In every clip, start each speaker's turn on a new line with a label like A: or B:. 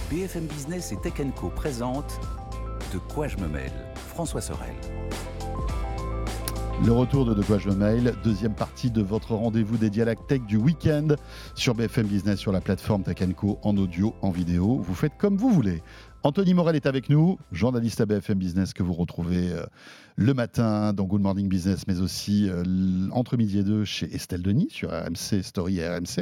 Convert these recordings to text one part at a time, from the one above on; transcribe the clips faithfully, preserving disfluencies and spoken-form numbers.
A: B F M Business et Tech Co présente De quoi je me mêle, François Sorel.
B: Le retour de De quoi je me mêle, deuxième partie de votre rendez-vous dédié à la tech du week-end sur B F M Business, sur la plateforme Tech Co, en audio, en vidéo. Vous faites comme vous voulez. Anthony Morel est avec nous, journaliste à B F M Business que vous retrouvez euh, le matin dans Good Morning Business, mais aussi euh, entre midi et deux chez Estelle Denis sur R M C Story et R M C.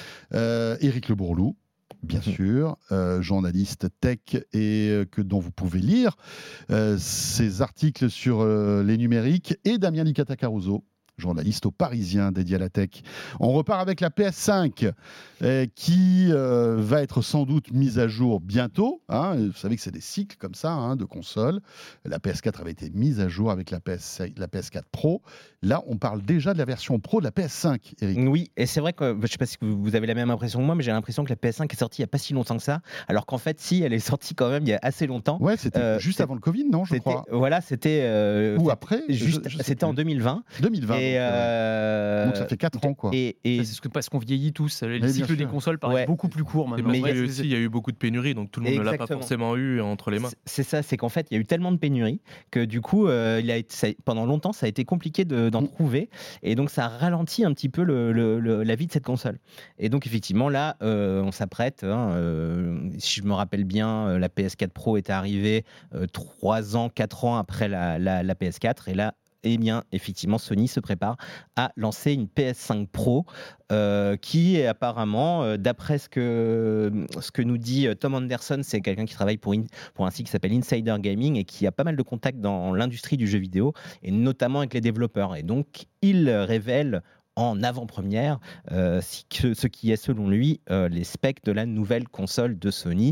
B: Euh, Éric Le Bourlou, bien sûr, euh, journaliste tech et euh, que, dont vous pouvez lire euh, ses articles sur euh, les numériques, et Damien Licata Caruso, journaliste au Parisien dédié à la tech. On repart avec la P S cinq euh, qui euh, va être sans doute mise à jour bientôt. Hein. Vous savez que c'est des cycles comme ça hein, de consoles. La P S quatre avait été mise à jour avec la, P S, la P S quatre Pro. Là, on parle déjà de la version Pro de la P S cinq, Eric.
C: Oui, et c'est vrai que, je ne sais pas si vous avez la même impression que moi, mais j'ai l'impression que la P S cinq est sortie il n'y a pas si longtemps que ça, alors qu'en fait, si, elle est sortie quand même il y a assez longtemps.
B: Ouais, c'était euh, juste
C: c'est,
B: avant le Covid, non, je crois.
C: Voilà, c'était... Euh,
B: Ou après
C: juste, je, je C'était plus. en deux mille vingt.
B: deux mille vingt.
C: Et
B: donc,
C: euh,
B: donc ça fait quatre ans, quoi.
C: Et, et...
D: Ça, c'est parce qu'on vieillit tous. Le cycle des consoles paraît ouais. beaucoup plus court maintenant.
E: Mais il y a aussi, il y a eu beaucoup de pénuries, donc tout le monde Exactement. ne l'a pas forcément eu entre les mains.
C: C'est ça, c'est qu'en fait, il y a eu tellement de pénuries que du coup, euh, il a été, ça, pendant longtemps, ça a été compliqué de, d'en mmh. trouver. Et donc, ça ralentit un petit peu le, le, le, la vie de cette console. Et donc, effectivement, là, euh, on s'apprête. Hein, euh, si je me rappelle bien, la P S quatre Pro est arrivée euh, trois ans, quatre ans après la, la, la P S quatre. Et là, eh bien, effectivement, Sony se prépare à lancer une P S cinq Pro euh, qui est apparemment, euh, d'après ce que, ce que nous dit Tom Anderson, c'est quelqu'un qui travaille pour, in, pour un site qui s'appelle Insider Gaming et qui a pas mal de contacts dans l'industrie du jeu vidéo et notamment avec les développeurs. Et donc, il révèle en avant-première euh, ce qui est selon lui euh, les specs de la nouvelle console de Sony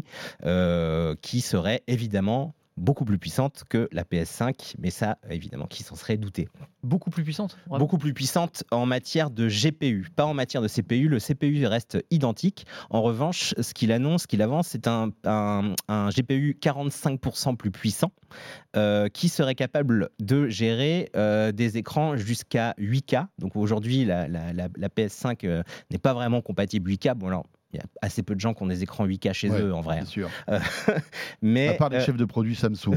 C: euh, qui serait évidemment beaucoup plus puissante que la P S cinq, mais ça, évidemment, qui s'en serait douté.
D: Beaucoup plus puissante vraiment.
C: Beaucoup plus puissante en matière de G P U, pas en matière de C P U. Le C P U reste identique. En revanche, ce qu'il annonce, ce qu'il avance, c'est un, un, un G P U quarante-cinq pour cent plus puissant euh, qui serait capable de gérer euh, des écrans jusqu'à huit K. Donc aujourd'hui, la, la, la, la P S cinq euh, n'est pas vraiment compatible huit K. Bon, alors, il y a assez peu de gens qui ont des écrans huit K chez ouais, eux, en vrai.
B: Bien sûr.
C: Euh, mais,
B: à part les
C: euh,
B: chefs de produits Samsung.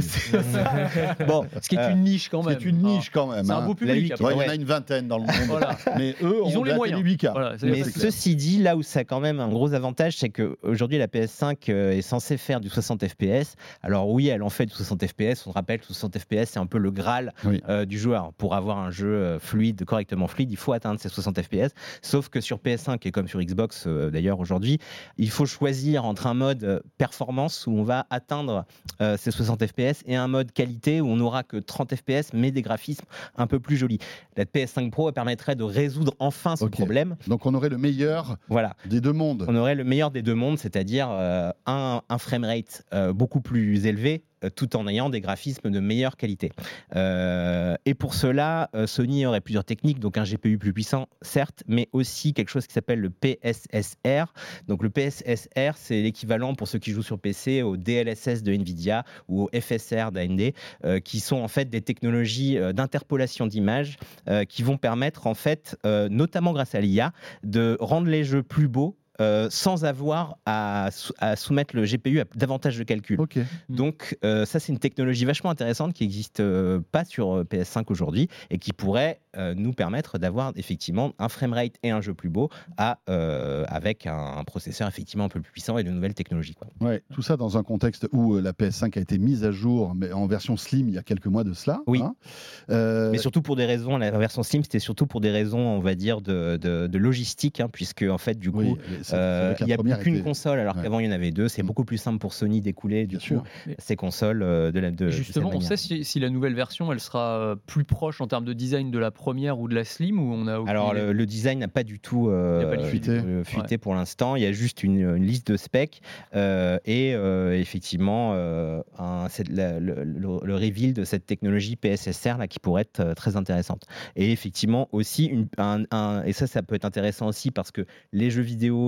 D: Bon, ce qui est euh, une niche quand même.
B: C'est une niche quand même.
D: C'est
B: hein.
D: un beau public.
B: Il ouais, ouais. y en a une vingtaine dans le monde. Voilà. Mais eux,
D: ils ont les moyens.
B: huit K.
C: Voilà, mais ceci dit, là où ça a quand même un gros avantage, c'est qu'aujourd'hui, la P S cinq est censée faire du soixante F P S. Alors oui, elle en fait du soixante F P S. On rappelle que soixante F P S, c'est un peu le Graal oui. euh, du joueur. Pour avoir un jeu fluide, correctement fluide, il faut atteindre ces soixante F P S. Sauf que sur P S cinq, et comme sur Xbox euh, d'ailleurs aujourd'hui, il faut choisir entre un mode performance où on va atteindre euh, ces soixante F P S et un mode qualité où on n'aura que trente F P S mais des graphismes un peu plus jolis. La P S cinq Pro permettrait de résoudre enfin ce okay. problème.
B: Donc on aurait le meilleur voilà. des deux mondes.
C: On aurait le meilleur des deux mondes, c'est-à-dire euh, un, un framerate euh, beaucoup plus élevé tout en ayant des graphismes de meilleure qualité. Euh, et pour cela, euh, Sony aurait plusieurs techniques, donc un G P U plus puissant, certes, mais aussi quelque chose qui s'appelle le P S S R. Donc le P S S R, c'est l'équivalent pour ceux qui jouent sur P C au D L S S de Nvidia ou au F S R d'A M D, euh, qui sont en fait des technologies euh, d'interpolation d'images euh, qui vont permettre en fait, euh, notamment grâce à l'I A, de rendre les jeux plus beaux Euh, sans avoir à, sou- à soumettre le G P U à davantage de calculs.
B: Okay.
C: Donc euh, ça, c'est une technologie vachement intéressante qui n'existe euh, pas sur P S cinq aujourd'hui et qui pourrait euh, nous permettre d'avoir effectivement un framerate et un jeu plus beau à, euh, avec un, un processeur effectivement un peu plus puissant et de nouvelles technologies. Quoi.
B: Ouais, tout ça dans un contexte où euh, la P S cinq a été mise à jour mais en version slim il y a quelques mois de cela.
C: Oui.
B: Hein euh...
C: Mais surtout pour des raisons, la version slim, c'était surtout pour des raisons, on va dire, de, de, de logistique, hein, puisque en fait, du coup, oui, Euh, il n'y a plus qu'une était... console, alors ouais. qu'avant il y en avait deux. C'est mmh. beaucoup plus simple pour Sony d'écouler du coup, sûr. ces consoles euh, de la de
D: Justement,
C: de
D: on sait si, si la nouvelle version, elle sera plus proche en termes de design de la première ou de la Slim, ou on a
C: alors le, le design n'a pas du tout euh,
B: pas fuité,
C: euh, fuité ouais. pour l'instant. Il y a juste une, une liste de specs euh, et euh, effectivement euh, un, c'est la, le, le, le reveal de cette technologie P S S R là qui pourrait être euh, très intéressante. Et effectivement aussi une, un, un, et ça ça peut être intéressant aussi parce que les jeux vidéo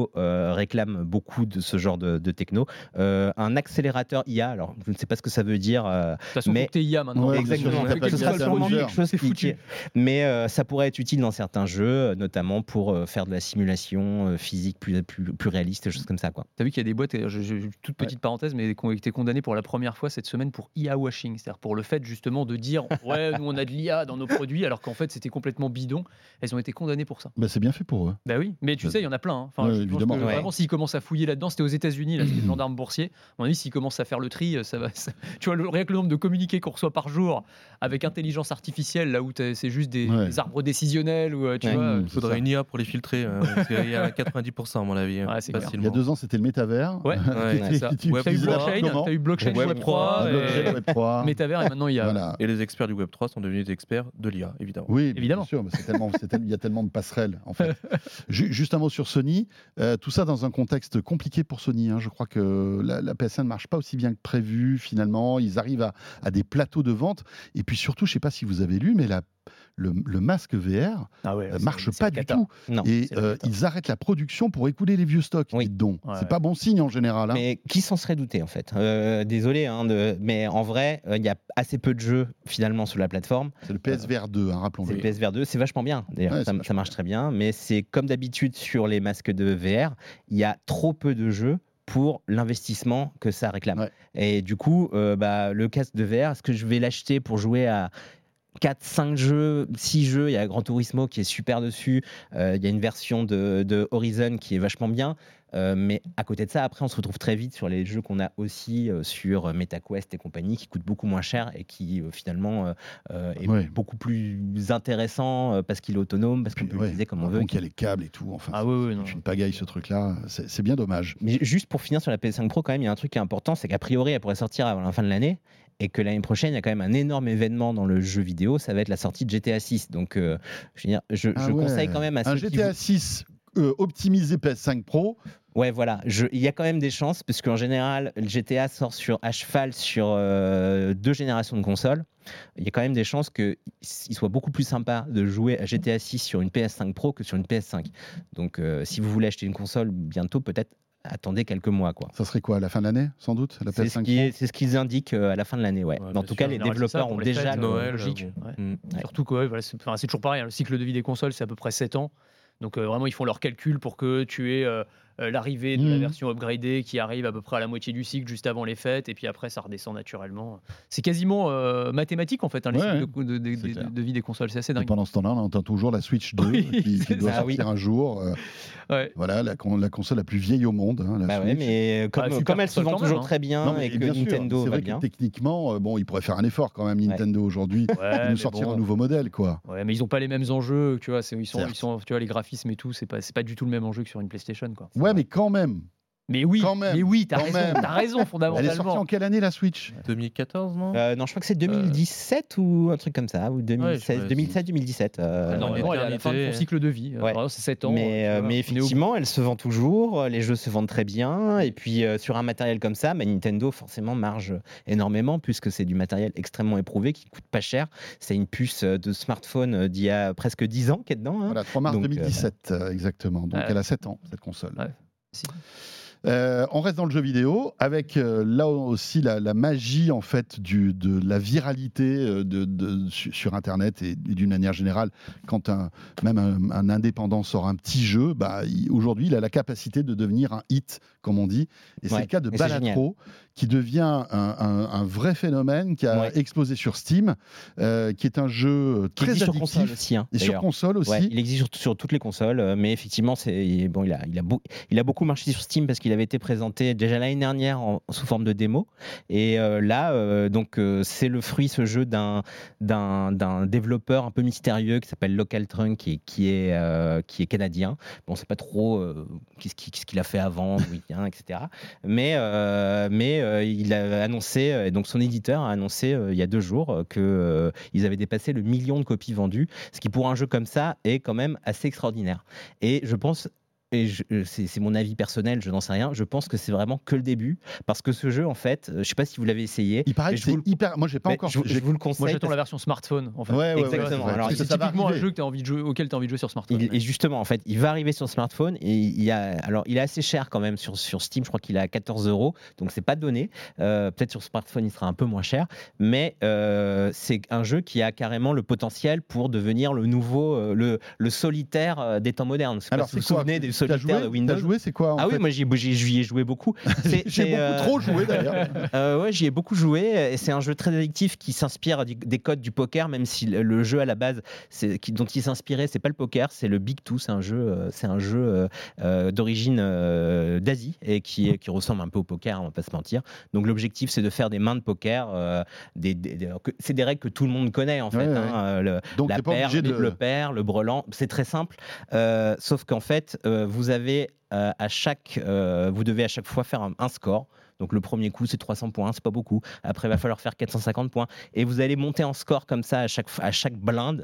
C: vidéo euh, réclament beaucoup de ce genre de, de techno. Euh, un accélérateur I A, alors je ne sais pas ce que ça veut dire, euh,
D: De toute façon,
C: mais
D: faut que t'aies I A maintenant.
B: Ouais,
C: exactement,
B: bien sûr,
C: que ce soit sûrement quelque chose
D: C'est
C: qui,
D: foutu.
C: qui- mais euh, ça pourrait être utile dans certains jeux, notamment pour euh, faire de la simulation euh, physique plus, plus, plus réaliste, des choses comme ça, quoi.
D: T'as vu qu'il y a des boîtes, et je, je- toute petite parenthèse, mais qui ont été condamnées pour la première fois cette semaine pour I A washing, c'est-à-dire pour le fait justement de dire ouais, nous on a de l'I A dans nos produits, alors qu'en fait c'était complètement bidon. Elles ont été condamnées pour ça.
B: Bah, c'est bien fait pour eux.
D: Bah oui, mais tu
B: Ouais.
D: sais, il y en a plein. hein. Enfin,
B: Ouais,
D: je pense
B: évidemment.
D: que
C: Ouais.
D: Vraiment, s'ils commencent à fouiller là-dedans, c'était aux États-Unis, là, c'était le gendarme boursier. À mon avis, s'ils commencent à faire le tri, ça va. ça- Tu vois, le, rien que le nombre de communiqués qu'on reçoit par jour avec intelligence artificielle, là où t'as- c'est juste des,
B: Ouais.
D: des arbres décisionnels, ou euh, tu
C: Ouais.
D: vois.
B: Mmh,
D: euh,
E: Il faudrait
B: ça.
E: une I A pour les filtrer. euh, parce qu'il y a quatre-vingt-dix pour cent à mon avis.
D: Ouais, c'est clair.
B: Il y
E: facilement.
B: a deux ans, c'était le métavers.
D: Ouais,
E: Ouais,
B: Qui-
D: c'est ça.
B: qui-
E: Web
D: T'as eu
B: utilisait
D: blockchain,
B: comment
D: t'as eu blockchain
E: Web
D: Web
E: trois,
D: trois,
B: Ah,
D: et
B: blockchain, Web trois.
D: métavers, et maintenant il y a.
B: Voilà.
E: Et les experts du Web trois sont devenus des experts de l'I A, évidemment.
B: Oui,
D: Évidemment.
B: bien sûr, mais c'est tellement, c'est tel- il y a tellement de passerelles en fait. Ju- Juste un mot sur Sony, euh, tout ça dans un contexte compliqué pour Sony. hein. Je crois que la, la P S un ne marche pas aussi bien que prévu finalement. Ils arrivent à, à des plateaux de vente et puis surtout, je ne sais pas si vous avez lu, mais la, le, le masque V R
D: Ah ouais,
B: euh,
D: c'est-
B: marche
D: c'est
B: pas
D: la
B: du
D: cata.
B: tout.
C: Non.
B: Et
D: c'est la
B: euh,
D: cata.
B: ils arrêtent la production pour écouler les vieux stocks.
C: Oui.
B: dites donc.
D: Ouais,
B: c'est
D: ouais.
B: pas bon signe en général. hein.
C: Mais qui s'en serait douté en fait euh, Désolé, hein, de- mais en vrai, euh, il y a assez peu de jeux finalement sur la plateforme.
B: C'est le P S V R deux, hein,
C: C'est
B: rappelons-le.
C: le P S V R deux, c'est vachement bien. D'ailleurs,
B: Ouais,
C: ça,
B: c'est
C: ça
B: vachement
C: marche
B: bien.
C: très bien. Mais c'est comme d'habitude sur les masques de V R, il y a trop peu de jeux pour l'investissement que ça réclame.
B: Ouais.
C: Et du coup, euh, bah, le casque de V R, est-ce que je vais l'acheter pour jouer à quatre, cinq jeux, six jeux? Il y a Gran Turismo qui est super dessus. Euh, il y a une version de, de Horizon qui est vachement bien. Euh, mais à côté de ça, après, on se retrouve très vite sur les jeux qu'on a aussi euh, sur MetaQuest et compagnie, qui coûtent beaucoup moins cher et qui euh, finalement euh, euh, est
B: Ouais.
C: beaucoup plus intéressant euh, parce qu'il est autonome, parce qu'on peut
B: Ouais.
C: l'utiliser comme on
B: Par
C: veut.
B: contre, il y a les câbles et tout. Enfin,
D: Ah
B: c'est-
D: oui, oui, non.
B: c'est une pagaille ce truc-là. C'est c'est bien dommage.
C: Mais juste pour finir sur la P S cinq Pro, quand même, il y a un truc qui est important, c'est qu'a priori, elle pourrait sortir avant la fin de l'année. Et que l'année prochaine, il y a quand même un énorme événement dans le jeu vidéo, ça va être la sortie de G T A six. Donc, euh, je veux dire, je,
B: Ah
C: je
B: ouais.
C: conseille quand même à
B: un
C: ceux qui
B: G T A six euh, optimisé P S cinq Pro.
C: Ouais, voilà. Je- Il y a quand même des chances, parce qu'en général, le G T A sort sur, à cheval sur euh, deux générations de consoles. Il y a quand même des chances qu'il soit beaucoup plus sympa de jouer à G T A six sur une P S cinq Pro que sur une P S cinq. Donc, euh, si vous voulez acheter une console bientôt, peut-être attendez quelques mois, quoi.
B: Ça serait quoi, à la fin de l'année, sans doute, la
C: C'est
B: P S
C: ce
B: cinq
C: qui
B: Pro
C: est- c'est ce qu'ils indiquent euh, à la fin de l'année, ouais.
E: Ouais,
C: en
E: bien
C: tout
E: sûr.
C: cas,
D: En
C: les
D: général, c'est
C: développeurs
D: ça, pour
C: ont
D: les
C: déjà
D: fêtes,
C: le-
E: Noël,
D: logique.
E: bon.
D: Ouais.
E: Mm.
C: Ouais.
D: Surtout que ouais, voilà, c'est enfin, c'est toujours pareil, hein, le cycle de vie des consoles, c'est à peu près sept ans. Donc euh, vraiment, ils font leurs calculs pour que tu aies euh, euh, l'arrivée de la
B: Mhm.
D: version upgradée qui arrive à peu près à la moitié du cycle, juste avant les fêtes, et puis après, ça redescend naturellement. C'est quasiment euh, mathématique, en fait, hein, les
B: Ouais,
D: cycles de, de- de-
B: c'est
D: de-
B: clair.
D: de vie des consoles. C'est assez
B: Et
D: dingue.
B: pendant ce temps-là, on entend toujours la Switch deux
D: Oui,
B: qui, qui
D: c'est
B: doit
C: ça,
B: sortir
C: oui.
B: un jour. euh,
D: Ouais.
B: voilà, la, con- la console la plus vieille au monde. hein, la
C: Bah ouais,
B: Switch.
C: mais comme,
D: Ah, super
C: comme elle se
D: console
C: vend
D: quand même,
C: toujours
D: hein.
C: très bien
B: Non, mais
C: et que
B: bien sûr,
C: Nintendo
B: c'est
C: va
B: vrai
C: bien.
B: que techniquement, euh, bon, il pourrait faire un effort quand même, Nintendo aujourd'hui,
D: Ouais,
B: et
D: mais
B: nous sortir
D: bon.
B: un nouveau modèle, quoi.
D: Ouais, mais ils n'ont pas les mêmes enjeux, tu vois. c'est- Ils sont,
B: Certes.
D: ils sont, tu vois, les graphismes et tout, c'est pas, c'est pas du tout le même enjeu que sur une PlayStation, quoi.
B: Ouais, mais quand même.
D: Mais oui,
B: Quand même,
D: mais oui, t'as
B: quand
D: raison,
B: même.
D: t'as raison
B: Elle est sortie
D: fondamentalement.
B: en quelle année, la Switch
E: deux mille quatorze, non
C: Euh, non, je crois que c'est deux mille dix-sept ou un truc comme ça, ou deux mille seize,
E: Ouais, je-
C: deux mille seize, deux mille dix-sept. euh,
D: Ah, Normalement, elle est à la fin de son
E: éternité.
D: cycle de vie.
C: Ouais.
D: Alors, c'est sept ans.
C: mais,
D: euh,
C: euh,
D: tu vois,
C: mais
D: on est au
C: effectivement, elle se vend toujours, les jeux se vendent très bien, et puis euh, sur un matériel comme ça, bah, Nintendo forcément marge énormément, puisque c'est du matériel extrêmement éprouvé, qui coûte pas cher. C'est une puce euh, de smartphone euh, d'il y a presque dix ans qui est dedans. hein.
B: Voilà, trois mars
C: Donc, euh,
B: deux mille dix-sept, euh, exactement. Donc
D: Ouais.
B: elle a sept ans, cette console.
D: Ouais. Si.
B: Euh, on reste dans le jeu vidéo avec euh, là aussi la, la magie en fait du, de la viralité euh, de, de- sur, sur Internet et d'une manière générale. Quand un, même un, un indépendant sort un petit jeu, bah, il- aujourd'hui il a la capacité de devenir un hit, comme on dit. Et c'est
C: Ouais,
B: le cas de
C: et c'est
B: Balatro, qui devient un, un- un vrai phénomène, qui a
C: Ouais.
B: explosé sur Steam, euh, qui est un jeu
C: Qui
B: très
C: existe sur
B: addictif
C: console aussi. hein,
B: et sur
C: d'ailleurs.
B: console aussi.
C: Ouais, il existe sur, sur toutes les consoles, euh, mais effectivement, c'est bon, il a, il a, beau- il a beaucoup marché sur Steam parce qu'il avait été présenté déjà l'année dernière en, sous forme de démo. Et euh, là, euh, donc, euh, c'est le fruit, ce jeu, d'un, d'un, d'un développeur un peu mystérieux qui s'appelle Local Trunk et qui est, euh, qui est canadien. Bon, on ne sait pas trop euh, qu'est-ce qu'il, qu'est-ce qu'il a fait avant, d'où il vient, et cetera. Mais, euh, mais euh, il a annoncé, euh, et donc son éditeur a annoncé euh, il y a deux jours euh, que euh, ils avaient dépassé le million de copies vendues, ce qui pour un jeu comme ça est quand même assez extraordinaire. Et je pense et je, c'est, c'est mon avis personnel, je n'en sais rien, je pense que c'est vraiment que le début, parce que ce jeu, en fait, je ne sais pas si vous l'avez essayé.
B: Il paraît que c'est
C: vous,
B: hyper... Moi, j'ai pas encore...
C: Je, je vous le conseille.
D: Moi, j'attends
C: parce...
D: la version smartphone, en fait.
B: Ouais, ouais,
C: exactement.
B: Ouais,
C: Alors,
D: c'est typiquement un jeu que t'as envie de jouer, auquel tu as envie de jouer sur smartphone.
C: Il, et justement, en fait, il va arriver sur smartphone, et il, y a, alors, il est assez cher quand même sur, sur Steam, je crois qu'il est à quatorze euros, donc c'est pas donné. Euh, peut-être sur smartphone, il sera un peu moins cher, mais euh, c'est un jeu qui a carrément le potentiel pour devenir le nouveau, euh, le, le solitaire des temps modernes.
B: Alors,
C: si vous vous souvenez des solitaires
B: joué,
C: de Windows.
B: T'as joué, c'est quoi en
C: Ah
B: fait
C: oui, moi j'y, j'y, j'y ai joué beaucoup.
B: C'est, j'ai beaucoup euh... trop joué d'ailleurs.
C: euh, ouais, j'y ai beaucoup joué, et c'est un jeu très addictif qui s'inspire du, des codes du poker, même si le, le jeu à la base c'est, qui, dont il s'inspirait, c'est pas le poker, c'est le Big Two, c'est un jeu, euh, c'est un jeu euh, euh, d'origine euh, d'Asie et qui, qui ressemble un peu au poker, on va pas se mentir. Donc l'objectif c'est de faire des mains de poker, euh, des, des, des, c'est des règles que tout le monde connaît en fait. Ouais, hein, ouais. Le, Donc, la paire, de... le pair, le brelan, c'est très simple. Euh, sauf qu'en fait, euh, vous avez euh, à chaque, euh, vous devez à chaque fois faire un, un score. Donc le premier coup c'est trois cents points, c'est pas beaucoup. Après il va falloir faire quatre cent cinquante points et vous allez monter en score comme ça à chaque à chaque blinde.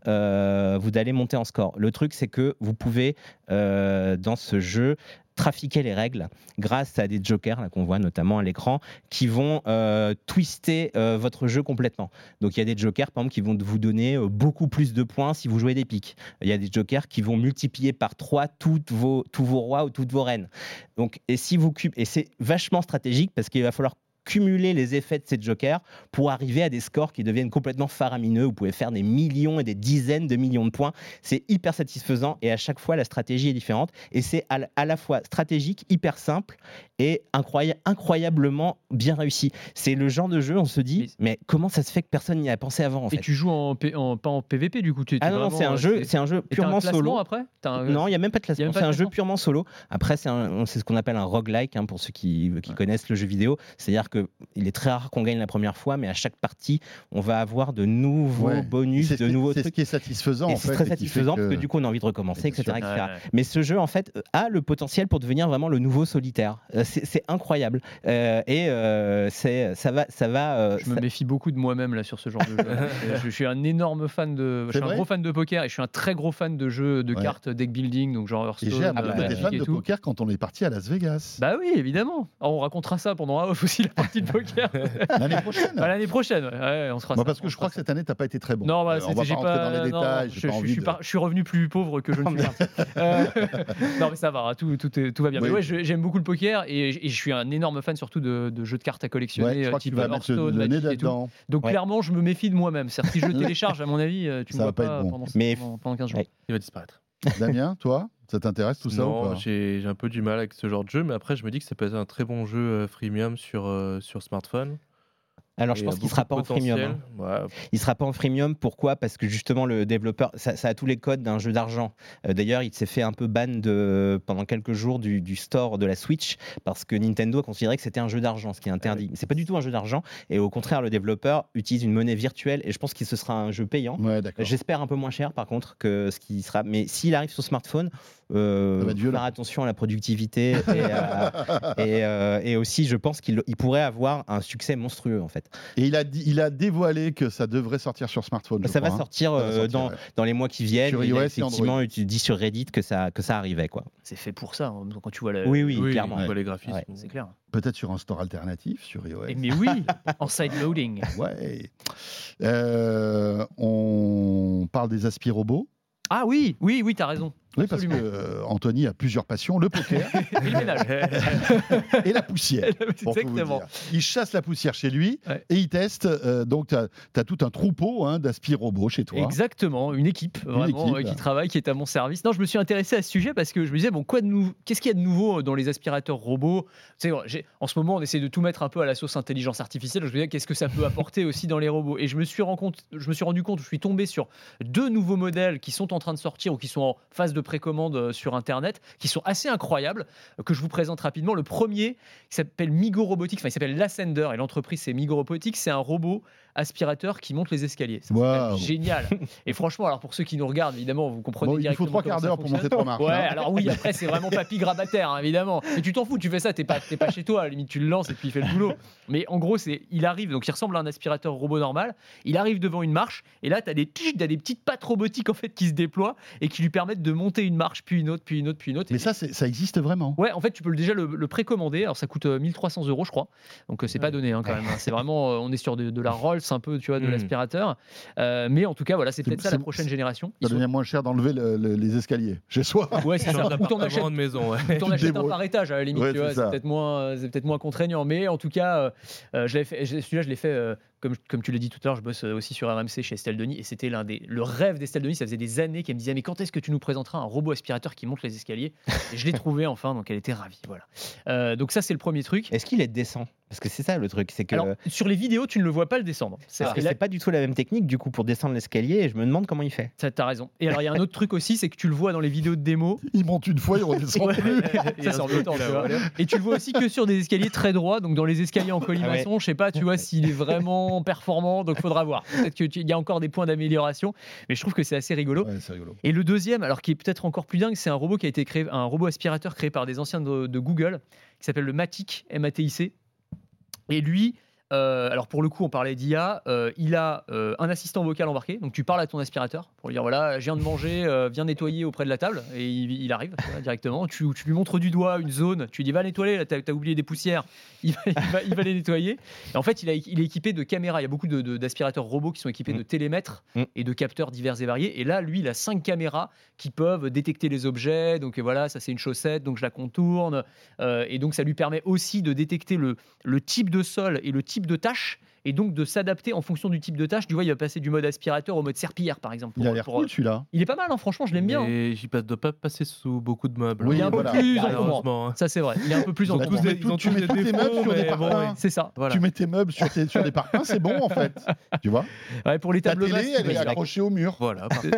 C: Euh, vous allez monter en score. Le truc c'est que vous pouvez euh, dans ce jeu trafiquer les règles grâce à des jokers là, qu'on voit notamment à l'écran qui vont euh, twister euh, votre jeu complètement. Donc il y a des jokers par exemple qui vont vous donner euh, beaucoup plus de points si vous jouez des piques. Il y a des jokers qui vont multiplier par trois toutes vos, tous vos rois ou toutes vos reines. Donc, et, si vous, et c'est vachement stratégique parce qu'il va falloir cumuler les effets de ces jokers pour arriver à des scores qui deviennent complètement faramineux. Vous pouvez faire des millions et des dizaines de millions de points. C'est hyper satisfaisant et à chaque fois, la stratégie est différente. Et c'est à, à la fois stratégique, hyper simple et incroyable, incroyablement bien réussi. C'est le genre de jeu, on se dit, mais, mais comment ça se fait que personne n'y a pensé avant en fait.
D: Et tu joues en, P, en, pas en P V P du coup tu,
C: Ah non, non c'est un jeu, c'est un jeu purement
D: un
C: solo.
D: Après un...
C: Non, il n'y a même pas de classement. C'est un
D: classement.
C: jeu purement solo. Après, c'est, un, c'est ce qu'on appelle un roguelike hein, pour ceux qui, qui ouais. connaissent le jeu vidéo. C'est-à-dire que il est très rare qu'on gagne la première fois, mais à chaque partie, on va avoir de nouveaux ouais. bonus,
B: c'est,
C: de nouveaux
B: c'est
C: trucs.
B: C'est ce qui est satisfaisant.
C: Et
B: en
C: c'est
B: fait,
C: très satisfaisant
B: que...
C: parce que du coup, on a envie de recommencer, et cetera, et cetera.
D: Ouais, ouais.
C: Mais ce jeu, en fait, a le potentiel pour devenir vraiment le nouveau solitaire. C'est, c'est incroyable. Euh, et euh, c'est, ça va, ça va. Euh,
D: je
C: ça...
D: me méfie beaucoup de moi-même là sur ce genre de jeu. je, je suis un énorme fan de. Je suis un gros fan de poker et je suis un très gros fan de jeux de ouais. cartes deck building, donc genre Hearthstone.
B: Et j'ai appris
C: ah bah,
B: des fans de
D: tout.
B: poker quand on est parti à Las Vegas.
D: Bah oui, évidemment. Alors, on racontera ça pendant un off aussi la partie de poker.
B: L'année prochaine.
D: Bah, l'année prochaine, ouais, ouais on sera.
B: Moi, parce que je crois que cette année, t'as pas été très bon.
D: Non, bah,
B: euh, on va
D: j'ai
B: pas
D: pas
B: rentrer dans les
D: non,
B: détails.
D: Je,
B: pas
D: je,
B: envie
D: je, suis
B: de...
D: pas, je suis revenu plus pauvre que je ne suis parti. euh, non, mais ça va, tout, tout, est, tout va bien. Oui. Mais ouais, je, j'aime beaucoup le poker et, et je suis un énorme fan surtout de, de jeux de cartes à collectionner.
B: Ouais, je crois
D: type
B: que tu vas
D: Hearthstone,
B: mettre le nez
D: Magic et
B: là-dedans.
D: tout. Donc
C: ouais.
D: clairement, je me méfie de moi-même. C'est-à-dire, si je le télécharge, à mon avis, tu
B: ça
D: me vois
B: pas,
D: pas
B: bon.
D: pendant,
C: mais
D: pendant, pendant quinze jours.
E: Ouais. Il va disparaître.
B: Damien, toi, ça t'intéresse tout ça
E: non,
B: ou pas
E: j'ai, j'ai un peu du mal avec ce genre de jeu, mais après je me dis que ça peut être un très bon jeu euh, freemium sur, euh, sur smartphone.
C: Alors, je pense qu'il ne sera pas en freemium. Hein. Ouais. Il ne sera pas en freemium. Pourquoi ? Parce que justement, le développeur, ça, ça a tous les codes d'un jeu d'argent. Euh, d'ailleurs, il s'est fait un peu ban de, pendant quelques jours du, du store de la Switch parce que Nintendo a considéré que c'était un jeu d'argent, ce qui est interdit. Ouais. Ce n'est pas du tout un jeu d'argent. Et au contraire, le développeur utilise une monnaie virtuelle et je pense que ce sera un jeu payant.
B: Ouais,
C: j'espère un peu moins cher, par contre, que ce qui sera. Mais s'il arrive sur smartphone, euh, faire attention à la productivité et, à, et, euh, et aussi, je pense qu'il il pourrait avoir un succès monstrueux, en fait.
B: Et il a dit, il a dévoilé que ça devrait sortir sur smartphone.
C: Ça,
B: crois,
C: va,
B: hein.
C: sortir,
B: ça va sortir
C: dans,
B: ouais.
C: dans les mois qui viennent.
B: Sur
C: il
B: iOS
C: a effectivement,
B: et
C: tu dis sur Reddit que ça, que ça arrivait. Quoi.
D: C'est fait pour ça, hein, quand tu vois la...
C: Oui, oui,
E: oui
C: clairement.
E: On voit les graphismes.
C: Ouais.
D: C'est clair.
B: Peut-être sur un store alternatif, sur iOS.
D: Et mais oui, en side loading.
B: Ouais. Euh, on parle des aspi-robots.
D: Ah oui, oui, oui, t'as raison.
B: Oui, parce que euh, Anthony a plusieurs passions, le poker
D: et le ménage
B: et la poussière.
D: Exactement.
B: Il chasse la poussière chez lui
D: ouais.
B: et il teste. Euh, donc, tu as tout un troupeau hein, d'aspi-robots chez toi.
D: Exactement, une équipe
B: une
D: vraiment
B: équipe,
D: qui travaille, qui est à mon service. Non, je me suis intéressé à ce sujet parce que je me disais, bon, quoi de nou- qu'est-ce qu'il y a de nouveau dans les aspirateurs robots ? Tu sais, j'ai, en ce moment, on essaie de tout mettre un peu à la sauce intelligence artificielle. Je me disais, qu'est-ce que ça peut apporter aussi dans les robots ? Et je me suis rendu compte, je me suis rendu compte, je suis tombé sur deux nouveaux modèles qui sont en train de sortir ou qui sont en phase de précommande sur Internet, qui sont assez incroyables, que je vous présente rapidement. Le premier, il s'appelle Migo Robotics, enfin il s'appelle l'Ascender, et l'entreprise c'est Migo Robotics, c'est un robot aspirateur qui monte les escaliers. C'est
B: Waouh.
D: génial. Et franchement, alors pour ceux qui nous regardent, évidemment, vous comprenez
B: Bon, il
D: directement
B: faut trois
D: comment
B: quarts
D: ça
B: d'heure pour
D: fonctionne.
B: monter trois marches.
D: Ouais,
B: hein.
D: alors oui, après c'est vraiment papy grabataire, hein, évidemment. Mais tu t'en fous, tu fais ça, t'es pas, t'es pas chez toi, à la limite tu le lances et puis il fait le boulot. Mais en gros, c'est, il arrive, donc il ressemble à un aspirateur robot normal. Il arrive devant une marche et là, t'as des, t'as des petites pattes robotiques en fait qui se déploient et qui lui permettent de monter une marche, puis une autre, puis une autre, puis une autre.
B: Mais
D: Et-
B: ça, c'est- ça existe vraiment.
D: Ouais, en fait, tu peux le- déjà le, le précommander. Alors, ça coûte euh, mille trois cents euros, je crois. Donc, euh, c'est pas donné hein, quand même. hein. C'est vraiment, euh, on est sur de, de la Rolls un peu, tu vois, de
E: Mm.
D: l'aspirateur. Euh, mais en tout cas, voilà, c'est
B: C'est-
D: peut-être ça
B: c'est-
D: la prochaine génération. Ils
B: Ça
D: sont-
B: devient moins cher d'enlever le- le- les escaliers chez soi.
D: Ouais, c'est ça.
E: Genre
D: Ou t'en achètes,
E: d'appartement de maison, ouais.
D: ou t'en
B: Tu te
D: achètes un
B: débrouilles.
D: par étage à la limite.
B: Ouais,
D: tu vois,
B: c'est
D: c'est
B: ça.
D: peut-être moins, euh, c'est peut-être moins contraignant. Mais en tout cas, euh, euh, je l'avais fait, je- celui-là, je l'ai fait. euh, Comme, comme tu l'as dit tout à l'heure, je bosse euh, aussi sur R M C chez Estelle Denis et c'était l'un des le rêve d'Estelle Denis. Ça faisait des années qu'elle me disait mais quand est-ce que tu nous présenteras un robot aspirateur qui monte les escaliers. Et je l'ai trouvé enfin, donc elle était ravie. Voilà. Euh, donc ça c'est le premier truc.
C: Est-ce qu'il est décent? Parce que c'est ça le truc, c'est que.
D: Alors sur les vidéos tu ne le vois pas le descendre. C'est
C: Parce que
D: et là,
C: c'est pas du tout la même technique du coup pour descendre l'escalier et je me demande comment il fait.
D: ça, t'as raison. Et alors il y a un autre truc aussi, c'est que tu le vois dans les vidéos de démo.
B: Il monte une fois, il redescend
D: Ouais,
B: plus.
D: ça c'est embêtant, tu vois. Et tu le vois aussi que sur des escaliers très droits, donc dans les escaliers en colimaçon, je sais pas, tu vois s'il est vraiment performant, donc faudra voir. Peut-être qu'il y a encore des points d'amélioration, mais je trouve que c'est assez rigolo.
B: Ouais, c'est rigolo.
D: Et le deuxième, alors qui est peut-être encore plus dingue, c'est un robot qui a été créé, un robot aspirateur créé par des anciens de, de Google, qui s'appelle le Matic, M A T I C. Et lui, euh, alors pour le coup, on parlait d'I A, euh, il a euh, un assistant vocal embarqué, donc tu parles à ton aspirateur pour lui dire voilà, je viens de manger, euh, viens nettoyer auprès de la table, et il, il arrive tu vois, directement. Tu, tu lui montres du doigt une zone, tu lui dis va nettoyer, là, t'as, t'as oublié des poussières, il va, il va, il va les nettoyer. Et en fait, il, a, il est équipé de caméras. Il y a beaucoup de, de, d'aspirateurs robots qui sont équipés
C: Mm.
D: de télémètres
C: Mm.
D: et de capteurs divers et variés. Et là, lui, il a cinq caméras qui peuvent détecter les objets. Donc voilà, ça c'est une chaussette, donc je la contourne. Euh, et donc ça lui permet aussi de détecter le, le type de sol et le type de tâche. Et donc de s'adapter en fonction du type de tâche. Tu vois, il va passer du mode aspirateur au mode serpillière, par exemple.
B: Il a
D: Pour-
B: l'air
D: pour-
B: cool celui-là.
D: il est pas mal, hein, franchement, je l'aime bien. hein.
E: Et j'y passe de pas passer sous beaucoup de meubles.
B: Oui,
D: Il est un peu
B: voilà.
D: plus encombrant.
E: Malheureusement, hein.
D: Ça, c'est vrai. Il est un peu plus
E: Ils ont
D: encombrant.
E: tous des- ils ont
B: Tu
E: tous
B: mets
E: des
B: tous tes
E: défauts,
B: meubles sur des
E: mais bon,
B: parpaings.
D: C'est ça.
E: Voilà.
B: Tu mets tes meubles sur, tes, sur des parpaings, c'est bon en fait. Tu vois.
D: Ouais, pour les
B: Ta
D: tables
B: télé,
D: basses,
B: elle est
D: c'est pas-
B: accrochée au mur.
E: Voilà, parfait.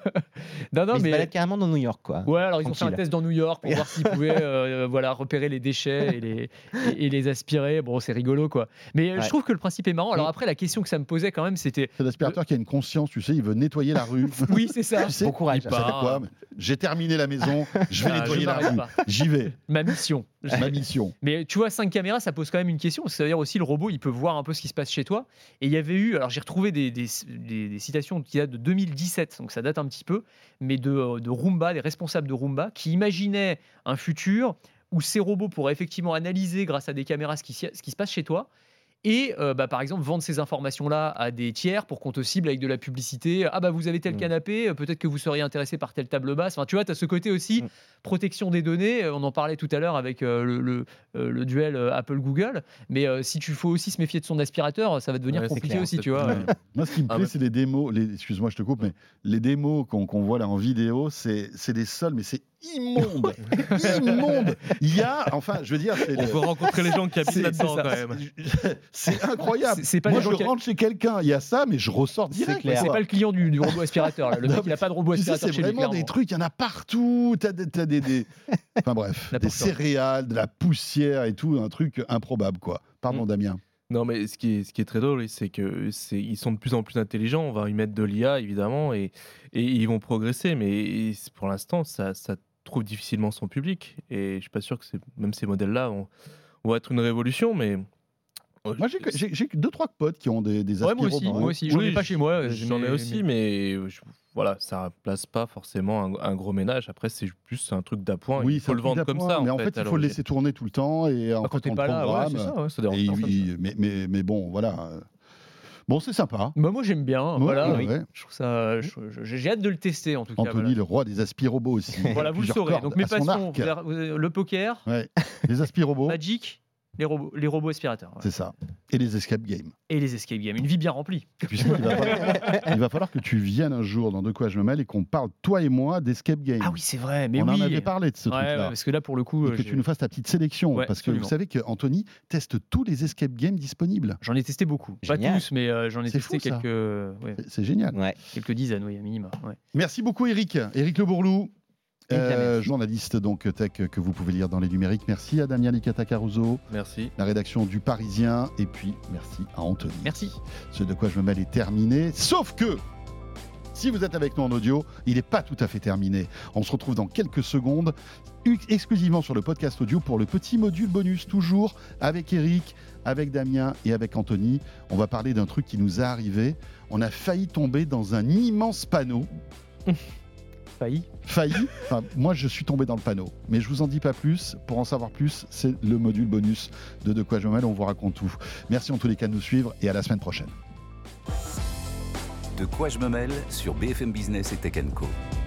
D: Non, non,
C: mais il se
D: mais.
C: balade carrément dans New York quoi.
D: Ouais, alors ils ont fait un
C: Tranquille.
D: test dans New York pour voir s'ils pouvaient euh, voilà, repérer les déchets et les, et, et les aspirer. Bon, c'est rigolo quoi. Mais euh,
C: Ouais.
D: je trouve que le principe est marrant. Alors
C: Mm.
D: après, la question que ça me posait quand même, c'était.
B: C'est l'aspirateur qui a une conscience, tu sais, il veut nettoyer la rue.
D: Oui, c'est ça.
B: Tu sais,
C: Bon courage.
B: il part, quoi, mais J'ai terminé la maison, je vais
D: Ah,
B: nettoyer
D: je
B: la
D: m'arrête
B: rue.
D: pas.
B: J'y vais.
D: Ma mission.
B: Ma mission.
D: Mais tu vois, cinq caméras, ça pose quand même une question. C'est-à-dire aussi, le robot, il peut voir un peu ce qui se passe chez toi. Et il y avait eu, alors j'ai retrouvé des, des, des- des citations qui datent de deux mille dix-sept, donc ça date un petit peu, mais de, de Roomba, des responsables de Roomba, qui imaginaient un futur où ces robots pourraient effectivement analyser, grâce à des caméras, ce qui, s'y- ce qui se passe chez toi. Et euh, bah, par exemple, vendre ces informations-là à des tiers pour qu'on te cible avec de la publicité. Ah bah vous avez tel
C: Mm.
D: canapé, euh, peut-être que vous seriez intéressé par telle table basse. Enfin, tu vois, tu as ce côté aussi
C: Mm.
D: protection des données. Euh, On en parlait tout à l'heure avec euh, le, le, euh, le duel euh, Apple-Google. Mais euh, si tu faut aussi se méfier de son aspirateur, ça va devenir
E: Ouais, c'est
D: compliqué
E: clair,
D: aussi,
E: c'est
D: tu vois.
E: clair.
D: Ouais.
B: Moi, ce qui me
E: Ah
B: plaît,
E: bah.
B: c'est les démos. Les, excuse-moi, je te coupe, mais les démos qu'on qu'on voit là en vidéo, c'est c'est des sols, mais c'est immonde. immonde. Il y a, enfin, je veux dire, c'est
E: On
B: le-
E: peut rencontrer les gens qui habitent
B: C'est-
E: là-dedans
D: c'est
E: quand
D: ça.
E: même.
B: c'est incroyable.
D: C'est- c'est pas
B: Moi,
D: les gens
B: je
D: qui-
B: rentre chez quelqu'un, il y a ça, mais je ressors direct.
C: clair.
D: C'est
B: quoi.
D: pas le client du, du robot aspirateur. Là. Le
B: Non,
D: mec, il n'a pas de robot
B: Tu sais,
D: aspirateur
B: c'est
D: chez lui.
B: vraiment des
D: clairement.
B: trucs, il y en a partout. T'as des, t'as des, des- Enfin bref, des
D: N'importe quoi.
B: céréales, de la poussière et tout, un truc improbable, quoi. Pardon,
E: Mm.
B: Damien.
E: Non, mais ce qui est, ce qui est très drôle, c'est que c'est, ils sont de plus en plus intelligents. On va y mettre de l'I A, évidemment, et, et ils vont progresser. Mais pour l'instant, ça, ça trouve difficilement son public. Et je suis pas sûr que c'est, même ces modèles-là vont, vont être une révolution. Mais
B: Moi, j'ai j'ai- j'ai deux, trois potes qui ont des, des
D: Ouais, moi
B: aspiros
D: aussi,
B: dans-
D: moi aussi. J'en ai
E: Oui,
D: pas chez moi.
E: J'en ai
D: mais-
E: aussi, mais je- voilà, ça remplace pas forcément un, un gros ménage. Après, c'est plus un truc d'appoint.
B: Oui,
E: il
B: c'est
E: faut
B: un
E: le
B: truc
E: vendre comme
B: d'appoint,
E: ça.
B: mais
E: en
B: en
E: fait,
B: fait,
E: à
B: il faut le
E: l'origine.
B: laisser tourner tout le temps et en
D: Bah, quand
B: fait,
D: t'es
B: on
D: pas
B: le
D: là, ouais,
B: programme.
D: c'est ça. Ouais.
E: Ça dérange
B: Et
E: personne,
B: oui,
E: ça.
B: mais, mais, mais bon, voilà. Bon, c'est sympa.
D: Bah, moi, j'aime bien.
B: Ouais,
D: voilà.
B: ouais, ouais.
D: Je trouve ça. je- je- J'ai hâte de le tester en tout cas.
B: Anthony,
D: voilà.
B: le roi des aspirobots aussi.
D: Voilà, vous le
B: Plusieurs
D: saurez.
B: cordes
D: Donc mes
B: à son
D: passions,
B: arc.
D: vous avez- vous avez le poker,
B: Ouais. Les aspirobots,
D: Magic, les robots, les robots aspirateurs ouais.
B: c'est ça. Et les escape games.
D: et les escape games. Une vie bien remplie.
B: Puisqu'il va falloir, il va falloir que tu viennes un jour dans De quoi je me mêle et qu'on parle, toi et moi, d'escape games.
D: Ah oui, c'est vrai. Mais
B: On
D: oui.
B: en avait parlé de ce
D: Ouais, ouais,
B: truc-là.
D: parce que là, pour le coup,
B: Et
D: euh,
B: que
D: j'ai-
B: tu nous fasses ta petite sélection.
D: Ouais,
B: parce que
D: absolument.
B: vous savez qu'Anthony teste tous les escape games disponibles.
D: j'en ai testé beaucoup. Pas
C: Génial.
D: tous, mais euh, j'en ai
B: C'est
D: testé
B: fou, ça.
D: quelques, ouais,
B: C'est- C'est génial.
C: Ouais.
D: quelques dizaines, oui, à minima. Ouais.
B: Merci beaucoup, Eric. Eric Le Bourlou. Euh, journaliste donc tech que vous pouvez lire dans les numériques. Merci à Damien Licata-Caruso.
E: Merci.
B: La rédaction du Parisien. Et puis, merci à Anthony.
D: Merci.
B: Ce de quoi je me mêle est terminé. Sauf que, si vous êtes avec nous en audio, il n'est pas tout à fait terminé. On se retrouve dans quelques secondes, exclusivement sur le podcast audio pour le petit module bonus, toujours avec Eric, avec Damien et avec Anthony. On va parler d'un truc qui nous est arrivé. On a failli tomber dans un immense panneau.
D: Failli.
B: Failli. Enfin, moi, je suis tombé dans le panneau. Mais je vous en dis pas plus. Pour en savoir plus, c'est le module bonus de De quoi je me mêle. On vous raconte tout. Merci en tous les cas de nous suivre et à la semaine prochaine.
A: De quoi je me mêle sur B F M Business et Tech and Co.